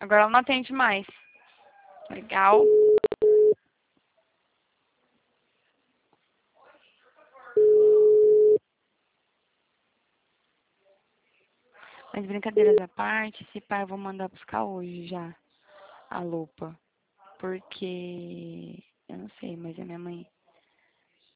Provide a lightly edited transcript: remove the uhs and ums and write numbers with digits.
Agora ela não atende mais. Legal. Mas brincadeiras à parte, esse pai eu vou mandar buscar hoje já a lupa. Porque eu não sei, mas a minha mãe